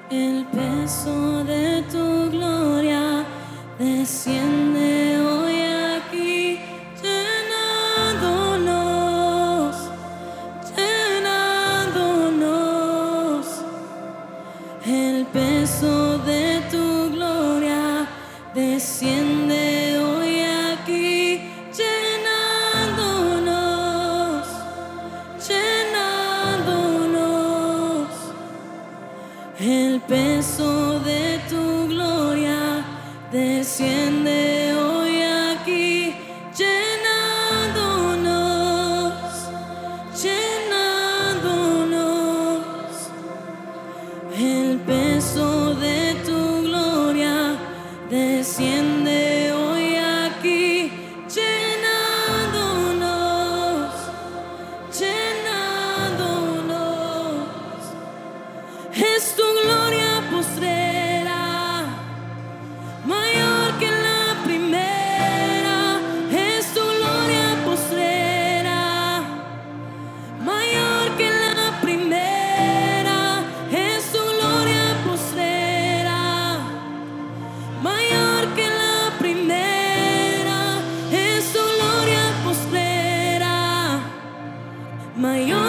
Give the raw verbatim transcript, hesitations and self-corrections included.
El peso de tu gloria desciende hoy aquí, llenándonos, llenándonos. El peso de tu gloria desciende hoy aquí, llenándonos, llenándonos. El peso de tu gloria desciende hoy aquí, llenándonos, llenándonos. El peso de tu gloria desciende hoy aquí, llenándonos, llenándonos. Es tu gloria postrera, mayor que la primera. Es tu gloria postrera, mayor que la primera. Es tu gloria postrera, mayor que la primera. Es tu gloria postrera, mayor